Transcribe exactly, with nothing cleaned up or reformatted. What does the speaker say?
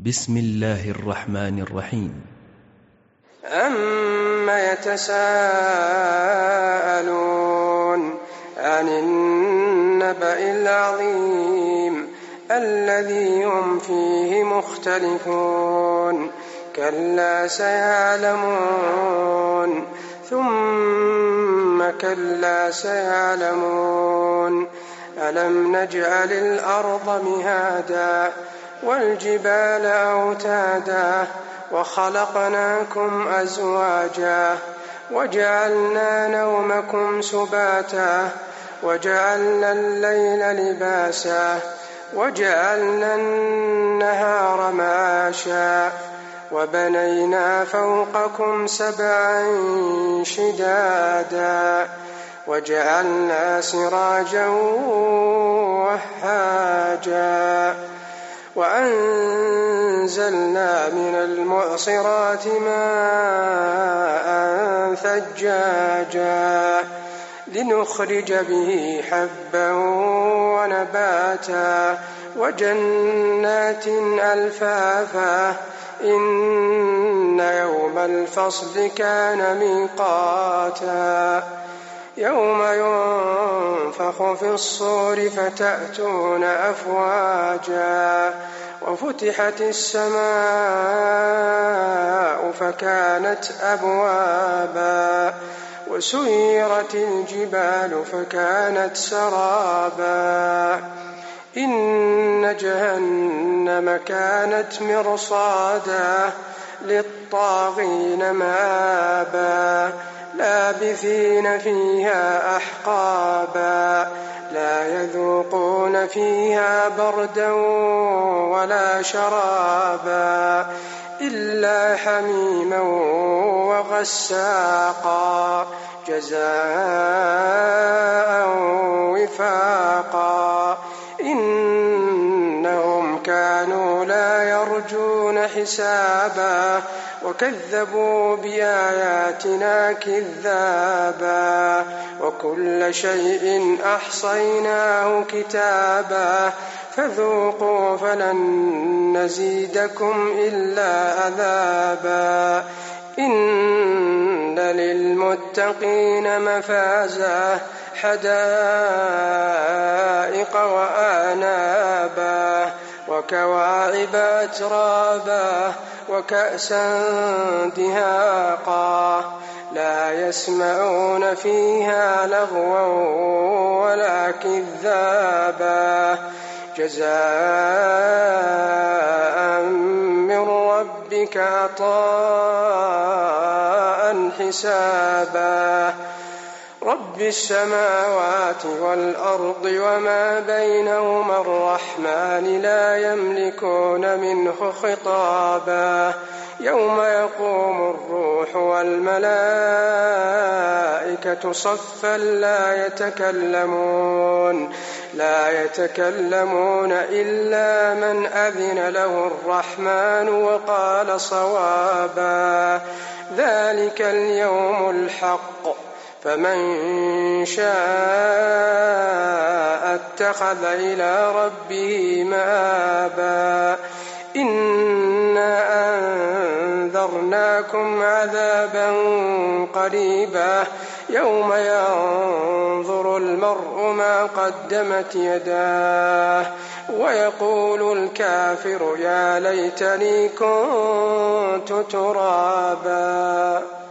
بسم الله الرحمن الرحيم. أما يتساءلون عن النبأ العظيم الذي هم فيه مختلفون كلا سيعلمون ثم كلا سيعلمون ألم نجعل الأرض مهادا والجبال أوتادا وخلقناكم أزواجا وجعلنا نومكم سباتا وجعلنا الليل لباسا وجعلنا النهار معاشا وبنينا فوقكم سبعا شدادا وجعلنا سراجا وهاجا وأنزلنا من المعصرات ماء ثجاجا لنخرج به حبا ونباتا وجنات ألفافا إن يوم الفصل كان ميقاتا يوم ينفخ في الصور فتأتون أفواجا وفتحت السماء فكانت أبوابا وسيرت الجبال فكانت سرابا إن جهنم كانت مرصادا للطاغين مآبا لابثين فيها أحقابا لا يذوقون فيها بردا ولا شرابا إلا حميما وغساقا جزاء وفاقا إنهم كانوا لا يرجون حسابا وكذبوا بآياتنا كذابا وكل شيء أحصيناه كتابا فذوقوا فلن نزيدكم إلا عذابا إن للمتقين مفازا حدائق وأعنابا وكواعب أترابا وكأسا دهاقا لا يسمعون فيها لغوا ولا كذابا جزاء من ربك عطاء حسابا رب السماوات والأرض وما بينهما الرحمن لا يملكون منه خطابا يوم يقوم الروح والملائكة صفا لا يتكلمون لا يتكلمون إلا من أذن له الرحمن وقال صوابا ذلك اليوم الحق فمن شاء اتخذ إلى ربه مآبا إنا أنذرناكم عذابا قريبا يوم ينظر المرء ما قدمت يداه ويقول الكافر يا ليتني كنت ترابا.